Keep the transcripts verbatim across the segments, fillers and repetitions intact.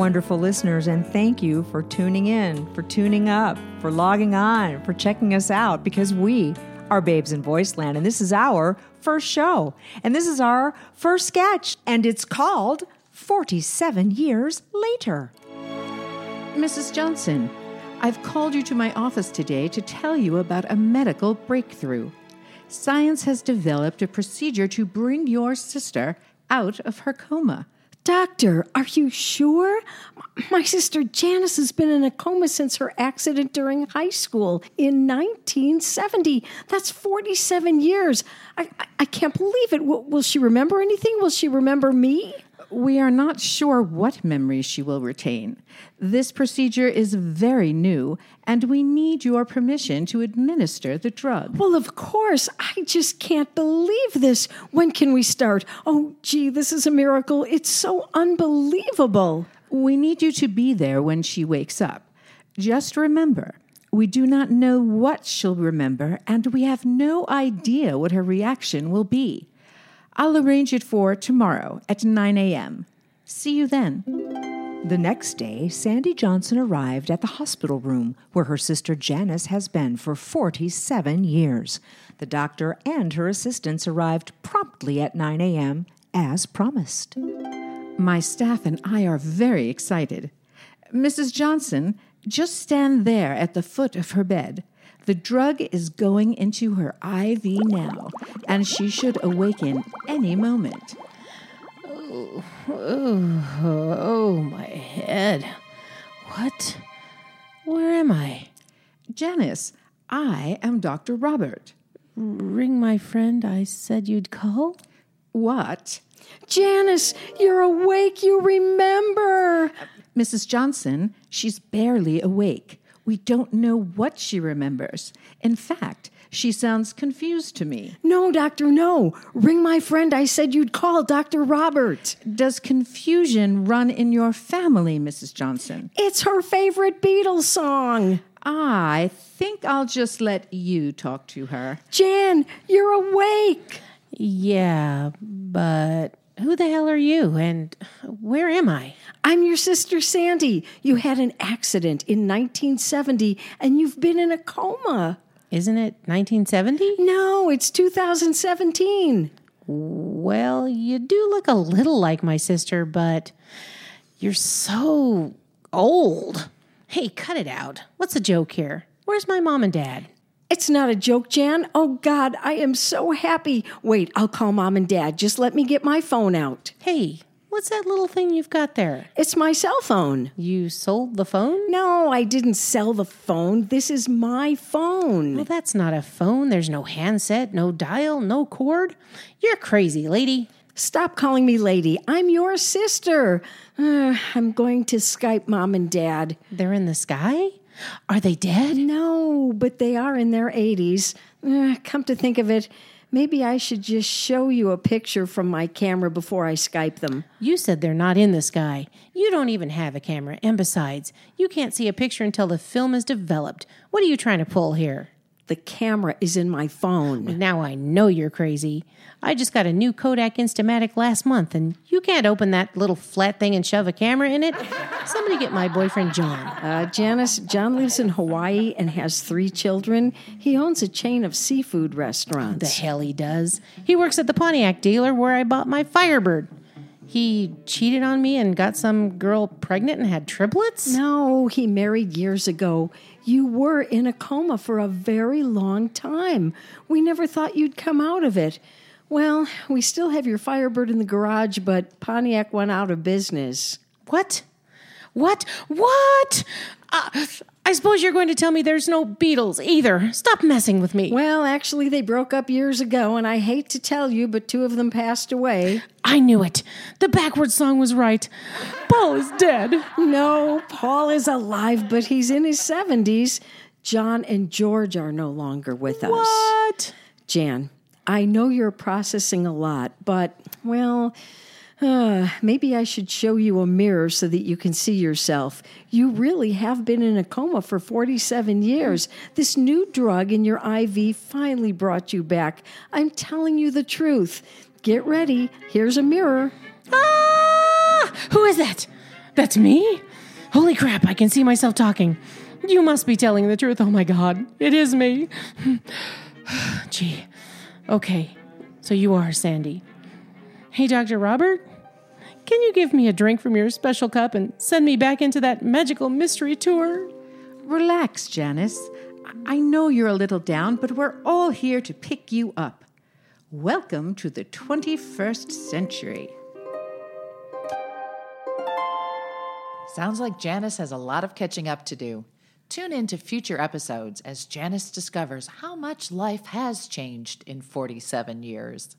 wonderful listeners, and thank you for tuning in, for tuning up, for logging on, for checking us out, because we are Babes in Voiceland, and this is our first show, and this is our first sketch, and it's called forty-seven Years Later. Missus Johnson, I've called you to my office today to tell you about a medical breakthrough. Science has developed a procedure to bring your sister out of her coma. Doctor, are you sure? My sister Janice has been in a coma since her accident during high school in nineteen seventy. That's forty-seven years. I, I, I can't believe it. Will, will she remember anything? Will she remember me? We are not sure what memories she will retain. This procedure is very new, and we need your permission to administer the drug. Well, of course. I just can't believe this. When can we start? Oh, gee, this is a miracle. It's so unbelievable. We need you to be there when she wakes up. Just remember, we do not know what she'll remember, and we have no idea what her reaction will be. I'll arrange it for tomorrow at nine a.m. See you then. The next day, Sandy Johnson arrived at the hospital room where her sister Janice has been for forty-seven years. The doctor and her assistants arrived promptly at nine a.m. as promised. My staff and I are very excited. Missus Johnson, just stand there at the foot of her bed. The drug is going into her I V now, and she should awaken any moment. Oh, oh, oh, my head. What? Where am I? Janice, I am Doctor Robert. Ring my friend I said you'd call? What? Janice, you're awake. You remember. Missus Johnson, she's barely awake. We don't know what she remembers. In fact, she sounds confused to me. No, Doctor, no. Ring my friend I said you'd call, Doctor Robert. Does confusion run in your family, Missus Johnson? It's her favorite Beatles song. I think I'll just let you talk to her. Jan, you're awake. Yeah, but who the hell are you, and where am I? I'm your sister Sandy. You had an accident in nineteen seventy, and you've been in a coma. Isn't it nineteen seventy? No, it's two thousand seventeen. Well, you do look a little like my sister, but you're so old. Hey, cut it out. What's the joke here? Where's my mom and dad? It's not a joke, Jan. Oh, God, I am so happy. Wait, I'll call Mom and Dad. Just let me get my phone out. Hey, what's that little thing you've got there? It's my cell phone. You sold the phone? No, I didn't sell the phone. This is my phone. Well, that's not a phone. There's no handset, no dial, no cord. You're crazy, lady. Stop calling me lady. I'm your sister. Uh, I'm going to Skype Mom and Dad. They're in the sky? Are they dead? No, but they are in their eighties. Uh, come to think of it, maybe I should just show you a picture from my camera before I Skype them. You said they're not in the sky. You don't even have a camera. And besides, you can't see a picture until the film is developed. What are you trying to pull here? The camera is in my phone. Now I know you're crazy. I just got a new Kodak Instamatic last month, and you can't open that little flat thing and shove a camera in it. Somebody get my boyfriend John. Uh, Janice, John lives in Hawaii and has three children. He owns a chain of seafood restaurants. The hell he does. He works at the Pontiac dealer where I bought my Firebird. He cheated on me and got some girl pregnant and had triplets? No, he married years ago. You were in a coma for a very long time. We never thought you'd come out of it. Well, we still have your Firebird in the garage, but Pontiac went out of business. What? What? What? Uh, I suppose you're going to tell me there's no Beatles either. Stop messing with me. Well, actually, they broke up years ago, and I hate to tell you, but two of them passed away. I knew it. The backwards song was right. Paul is dead. No, Paul is alive, but he's in his seventies. John and George are no longer with us. What? Jan, I know you're processing a lot, but, well, uh, maybe I should show you a mirror so that you can see yourself. You really have been in a coma for forty-seven years. This new drug in your I V finally brought you back. I'm telling you the truth. Get ready. Here's a mirror. Ah! Who is that? That's me? Holy crap, I can see myself talking. You must be telling the truth. Oh my God, it is me. Gee. Okay, so you are Sandy. Hey, Doctor Robert, can you give me a drink from your special cup and send me back into that magical mystery tour? Relax, Janice. I know you're a little down, but we're all here to pick you up. Welcome to the twenty-first century. Sounds like Janice has a lot of catching up to do. Tune in to future episodes as Janice discovers how much life has changed in forty-seven years.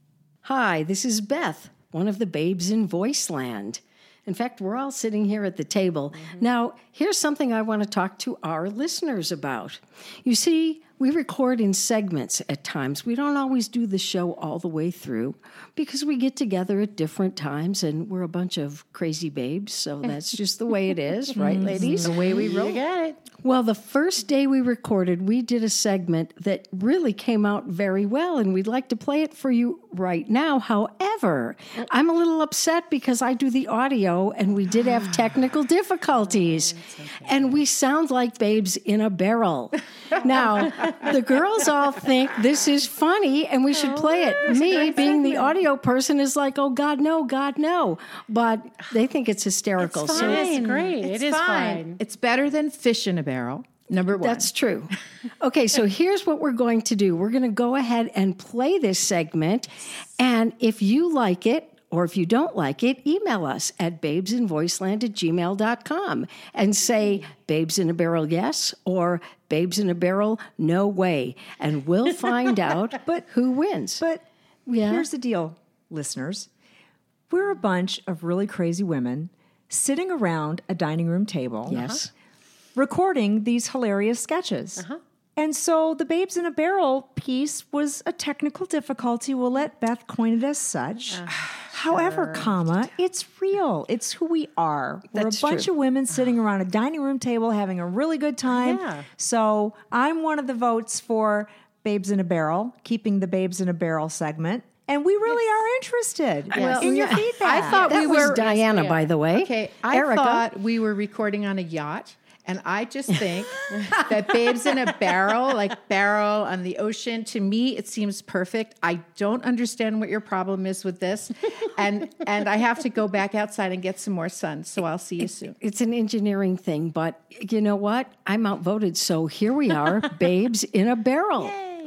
Hi, this is Beth, one of the babes in Voiceland. In fact, we're all sitting here at the table. Mm-hmm. Now, here's something I want to talk to our listeners about. You see, we record in segments at times. We don't always do the show all the way through because we get together at different times and we're a bunch of crazy babes, so that's just the way it is, right, ladies? The way we roll. You got it. Well, the first day we recorded, we did a segment that really came out very well, and we'd like to play it for you right now. However, I'm a little upset because I do the audio, and we did have technical difficulties, okay. And we sound like babes in a barrel. Now, the girls all think this is funny, and we should play it. Me, being the audio person, is like, oh, God, no, God, no. But they think it's hysterical. It's fine. So It's great. It's it is fine. fine. It's better than fish in a barrel, number one. That's true. Okay, so here's what we're going to do. We're going to go ahead and play this segment. And if you like it, or if you don't like it, email us at babesinvoiceland at gmail dot com and say, babes in a barrel, yes, or babes in a barrel, no way. And we'll find out But- who wins. But Yeah. here's the deal, listeners. We're a bunch of really crazy women sitting around a dining room table. Yes. Recording these hilarious sketches. Uh-huh. And so the Babes in a Barrel piece was a technical difficulty. We'll let Beth coin it as such. Uh, However, sure. comma, it's real. It's who we are. We're That's a bunch true. of women sitting around a dining room table having a really good time. Yeah. So I'm one of the votes for Babes in a Barrel, keeping the Babes in a Barrel segment. And we really yes. are interested Well, in your yeah. feedback. I thought That we was were Diana, yeah. by the way. Okay, I Erica. thought we were recording on a yacht, and I just think that babes in a barrel, like barrel on the ocean, to me it seems perfect. I don't understand what your problem is with this, and and I have to go back outside and get some more sun. So I'll see you soon. It's an engineering thing, but you know what? I'm outvoted, so here we are, babes in a barrel.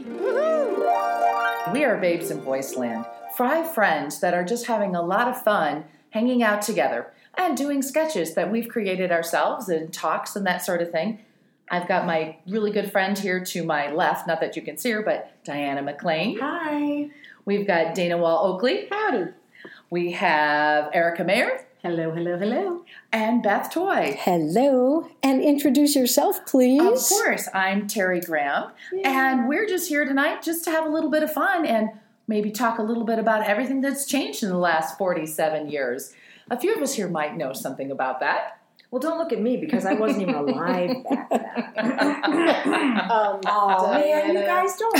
We are Babes in Voiceland, five friends that are just having a lot of fun hanging out together and doing sketches that we've created ourselves and talks and that sort of thing. I've got my really good friend here to my left, not that you can see her, but Diana McLean. Hi. We've got Dana Wall Oakley. Howdy. We have Erica Mayer. Hello, hello, hello. And Beth Toy. Hello, and introduce yourself, please. Of course, I'm Terry Graham, yeah. And we're just here tonight just to have a little bit of fun and maybe talk a little bit about everything that's changed in the last forty-seven years. A few of us here might know something about that. Well, don't look at me because I wasn't even alive back then. um, oh, man, you guys don't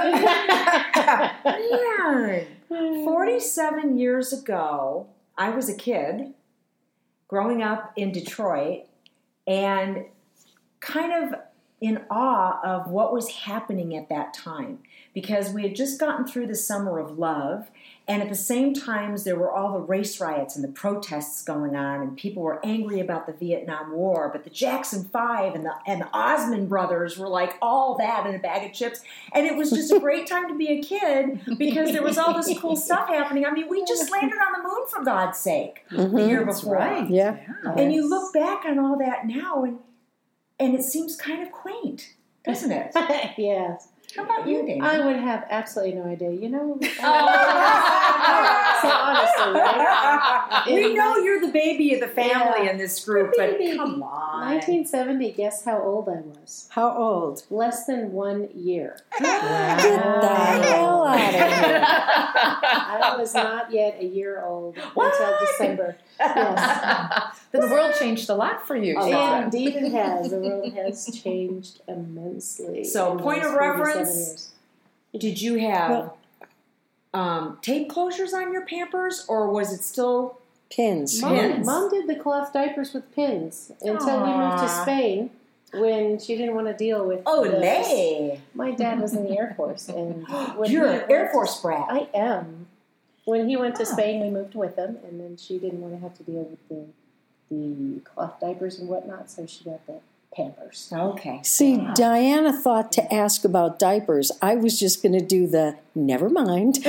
help. Man, forty-seven years ago, I was a kid growing up in Detroit and kind of in awe of what was happening at that time because we had just gotten through the summer of love, and at the same time there were all the race riots and the protests going on, and people were angry about the Vietnam War, but the Jackson Five and the and the Osmond brothers were like all that in a bag of chips, and it was just a great time to be a kid because there was all this cool stuff happening. I mean, we just landed on the moon, for God's sake, Mm-hmm. the year That's before. right. Yeah. And you look back on all that now, and and it seems kind of quaint, doesn't it? Yes. How about you, Dana? I would have absolutely no idea. You know, Oh. so honestly, right? We In know you're the baby of the family Yeah. in this group, but Baby. come on. nineteen seventy, guess how old I was? How old? Less than one year. Get the hell out of here. I was not yet a year old until December. Yes. Then the world changed a lot for you. And indeed it has. The world has changed immensely. So, in point those of forty-seven reference, years. Did you have Well- um, tape closures on your Pampers, or was it still Pins. Mom, Pins. Mom did the cloth diapers with pins until we moved to Spain when she didn't want to deal with those. Olay! My dad was in the Air Force. and when You're he an went Air to- Force brat. I am. When he went to Ah. Spain, we moved with him, and then she didn't want to have to deal with the, the cloth diapers and whatnot, so she got the Pampers. Okay. See, Diana thought to ask about diapers. I was just going to do the never mind.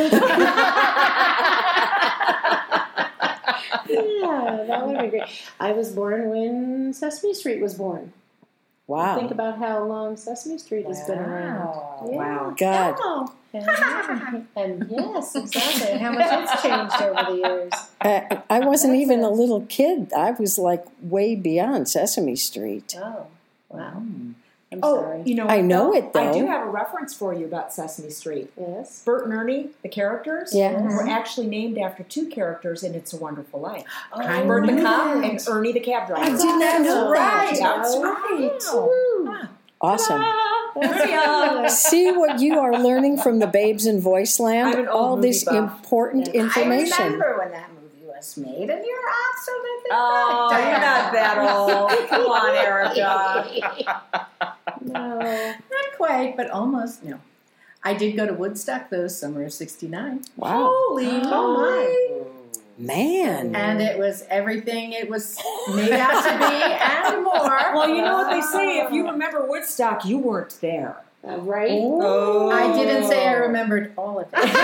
Yeah, that would be great. I was born when Sesame Street was born. Wow. Think about how long Sesame Street has been around. Yeah. Wow. God. Oh, and, and yes, exactly. And how much it's changed over the years. I, I wasn't even a little kid. I was like way beyond Sesame Street. Oh, wow. I'm Oh, sorry. you know, I what, know though? it, though. I do have a reference for you about Sesame Street. Yes. Bert and Ernie, the characters, Yeah. were actually named after two characters in It's a Wonderful Life. Oh, Bert the knew cop that. and Ernie the cab driver. I did not know right. that. That's right. Awesome. Wow. See what you are learning from the Babes in Voice I'm Land? an old All movie this buff. important information. I remember when that movie was made, and you're absolutely Oh, correct. you're not that old. Come on, Erica. No, not quite, but almost. No, I did go to Woodstock those summer of sixty-nine, Wow. Holy oh Man. and it was everything it was made out to be and more. Well, you know what they say. If you remember Woodstock, you weren't there. Uh, right? Oh. I didn't say I remembered all of it.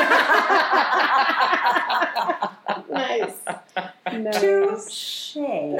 Nice. Nice. Touche.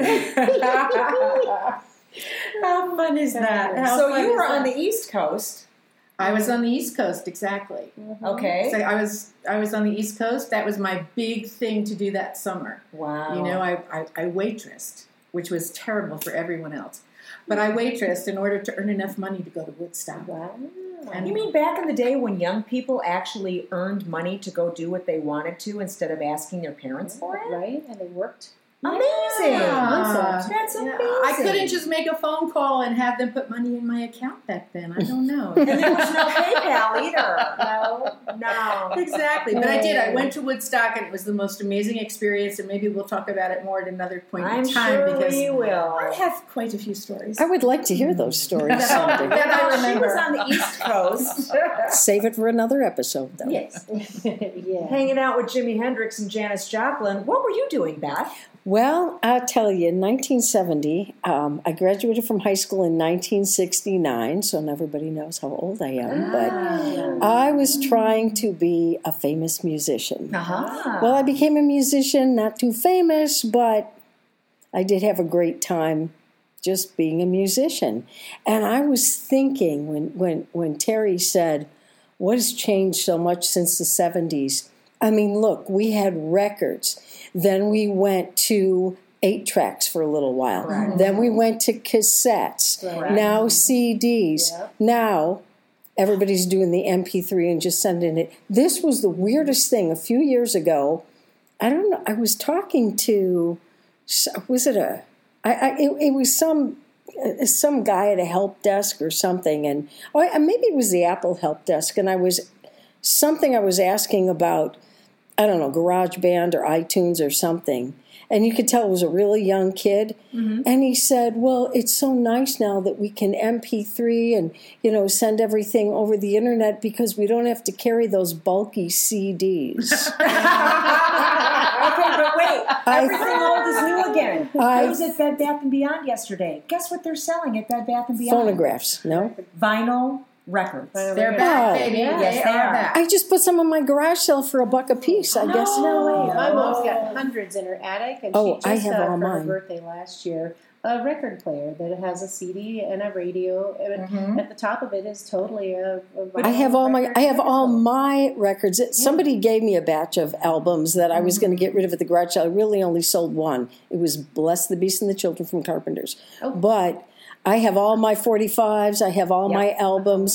How fun is that? How So fun you is were on that? the East Coast. I was on the East Coast, exactly. Okay. So I was I was on the East Coast. That was my big thing to do that summer. Wow. You know, I, I, I waitressed, which was terrible for everyone else. But I waitressed in order to earn enough money to go to Woodstock. Wow. And You mean back in the day when young people actually earned money to go do what they wanted to instead of asking their parents for it? Right? And they worked. Amazing. Yeah. That's amazing. I couldn't just make a phone call and have them put money in my account back then. I don't know. And there was no PayPal either. No. No. Exactly. But I did. I went to Woodstock, and it was the most amazing experience, and maybe we'll talk about it more at another point I'm in time sure because we will. I have quite a few stories. I would like to hear those stories That- someday. that I Well, she remember. was on the East Coast, Save it for another episode, though. Yes. Yeah. hanging out with Jimi Hendrix and Janis Joplin. What were you doing, Beth? Well, I'll tell you, in nineteen seventy, um, I graduated from high school in nineteen sixty-nine, so not everybody knows how old I am, but I was trying to be a famous musician. Uh-huh. Well, I became a musician, not too famous, but I did have a great time just being a musician. And I was thinking when, when, when Terry said, what has changed so much since the seventies? I mean, look, we had records. Then we went to eight tracks for a little while. Correct. Then we went to cassettes. Correct. Now C Ds. Yep. Now everybody's doing the M P three and just sending it. This was the weirdest thing. A few years ago, I don't know, I was talking to, was it a, I, I, it, it was some uh, some guy at a help desk or something, and oh, maybe it was the Apple help desk, and I was, something I was asking about, I don't know, GarageBand or iTunes or something. And you could tell it was a really young kid. Mm-hmm. And he said, well, it's so nice now that we can M P three and, you know, send everything over the internet because we don't have to carry those bulky C Ds. Okay, but wait. Everything old is new again. I- I was at Bed Bath and Beyond yesterday. Guess what they're selling at Bed Bath and Beyond? Phonographs, no? Vinyl records. They're back, Oh. baby. Yes, they they are are. back. I just put some on my garage sale for a buck a piece, I guess. No way. My mom's got hundreds in her attic, and Oh, she I just have got all for her mine. birthday last year a record player that has a C D and a radio, and at the top of it is totally a. a I have all my record I have all player. my records. Somebody gave me a batch of albums that I was going to get rid of at the garage sale. I really only sold one. It was Bless the Beast and the Children from Carpenters. Oh. But I have all my forty-fives. I have all Yep. my albums. Yep.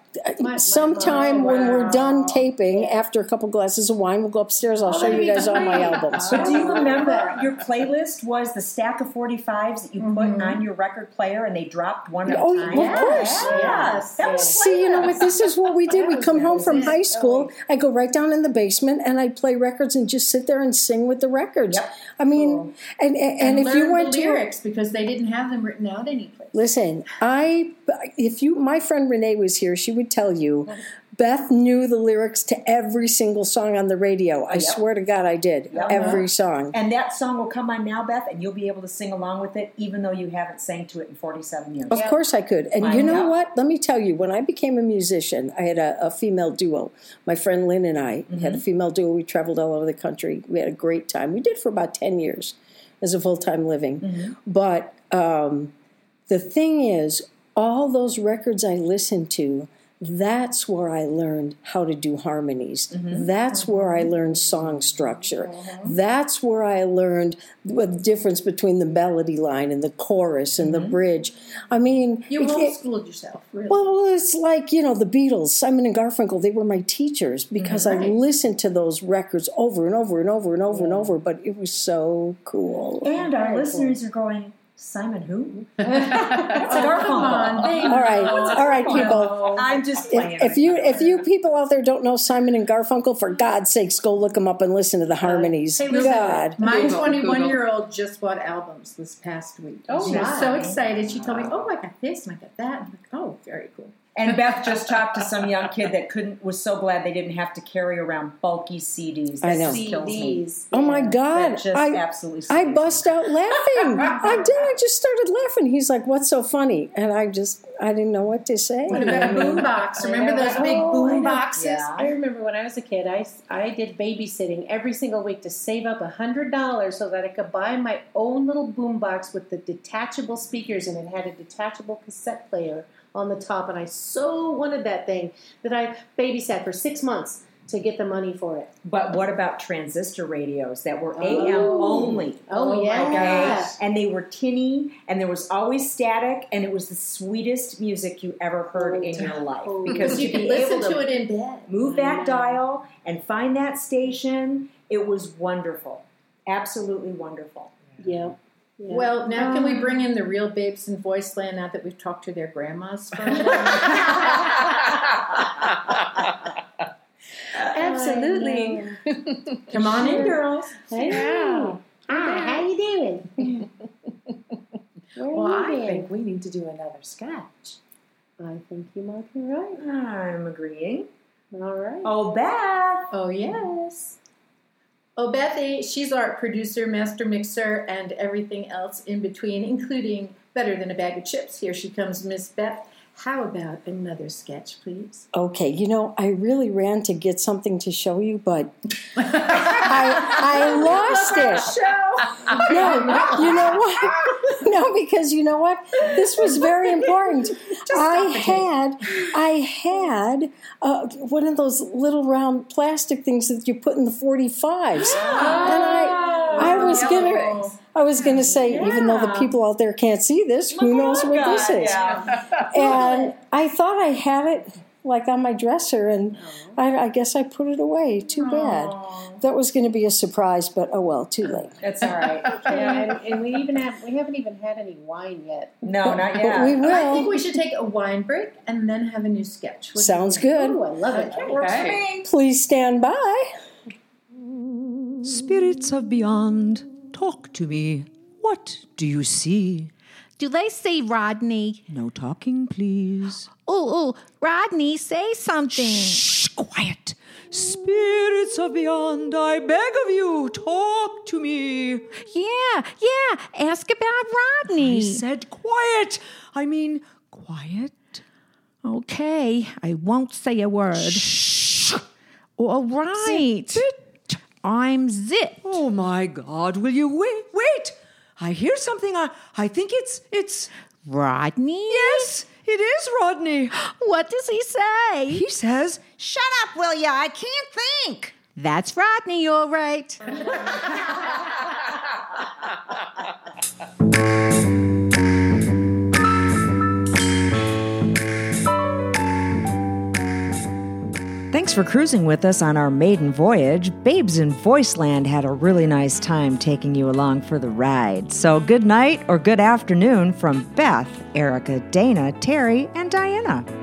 my sometime when we're Wow. done taping, after a couple glasses of wine, we'll go upstairs. I'll show you guys all my albums. But do you remember your playlist was the stack of forty-fives that you put on your record player and they dropped one at Oh, a time? well, of course. Yes. That was See, you know what? This is what we did. We come home from it. high school. I go right down in the basement and I play records and just sit there and sing with the records. Yep. I mean, and and, and, And if learn you went the to lyrics because they didn't have them written out anyplace. listen, I if you my friend Renee was here, she would tell you. Beth knew the lyrics to every single song on the radio. I swear to God, I did. Yep. Every song. And that song will come on now, Beth, and you'll be able to sing along with it, even though you haven't sang to it in forty-seven years. Of course I could. And I you know know. what? Let me tell you, when I became a musician, I had a, a female duo. My friend Lynn and I had a female duo. We traveled all over the country. We had a great time. We did for about ten years as a full-time living. But um, the thing is, all those records I listened to, that's where I learned how to do harmonies. That's where I learned song structure. That's where I learned the difference between the melody line and the chorus and the bridge. I mean, You it- it- homeschooled yourself, really. well, it's like, you know, the Beatles, Simon and Garfunkel, they were my teachers because I listened to those records over and over and over and over and over, but it was so cool. And our listeners are going, Simon who? It's Garfunkel. All right, all right, people. I'm just playing. If, if you if you people out there don't know Simon and Garfunkel, for God's sakes, go look them up and listen to the harmonies. Hey, listen, God. my Google, twenty-one-year-old just bought albums this past week. Oh, she was my. so excited. She told me, "Oh, I got this and I got that." I'm like, "Oh, very cool." And Beth just talked to some young kid that couldn't was so glad they didn't have to carry around bulky C Ds. That I know. just kills me. Oh my God! That just I absolutely I slays bust out laughing. I did. I just started laughing. He's like, "What's so funny?" And I just I didn't know what to say. What about boom box? Remember those big boom boxes? Yeah. I remember when I was a kid, I, I did babysitting every single week to save up one hundred dollars so that I could buy my own little boombox with the detachable speakers, and it had a detachable cassette player on the top. And I so wanted that thing that I babysat for six months to get the money for it. But what about transistor radios that were A M only? Oh, yeah. Okay? And they were tinny, and there was always static, and it was the sweetest music you ever heard in your life. Because You to can be listen able to it in bed. move that dial and find that station, it was wonderful. Absolutely wonderful. Yeah. Yeah. Well, now can we bring in the real babes in Voiceland now that we've talked to their grandmas for a while? Absolutely. Come on in, girls. Hey. Hi, how you doing? Where Well, are I you been? think we need to do another sketch. I think you might be right. I'm agreeing. All right. Oh, Beth. Oh, yes. Oh, Bethy, she's our producer, master mixer, and everything else in between, including Better Than a Bag of Chips. Here she comes, Miss Beth. How about another sketch, please? Okay, you know, I really ran to get something to show you, but I, I lost it. No, you know what? No, because you know what? This was very important. I had, I had uh, one of those little round plastic things that you put in the forty-fives, and I, I was gonna, I was gonna say, even though the people out there can't see this, who knows what this is? And I thought I had it like on my dresser, and I, I guess I put it away. Too bad. That was going to be a surprise, but oh well, too late. That's all right. Yeah, and, and we even have we haven't even had any wine yet. No, not But yet. we I think will. we should take a wine break and then have a new sketch. What do you Sounds think? good. Oh, I love it. Works for me. Please stand by. Spirits of beyond, talk to me. What do you see? Do they see Rodney? No talking, please. Oh, oh, Rodney, say something. Shh, quiet. Spirits of beyond, I beg of you, talk to me. Yeah, yeah, ask about Rodney. I said quiet. I mean, quiet. Okay, I won't say a word. Shh. All right. Zip. I'm Zip. Oh my God! Will you wait? Wait! I hear something. I I think it's it's. Rodney? Yes, it is Rodney. What does he say? He says, Shut up, will ya? I can't think. That's Rodney, all right. Thanks for cruising with us on our maiden voyage. Babes in Voiceland had a really nice time taking you along for the ride. So good night or good afternoon from Beth, Erica, Dana, Terry, and Diana.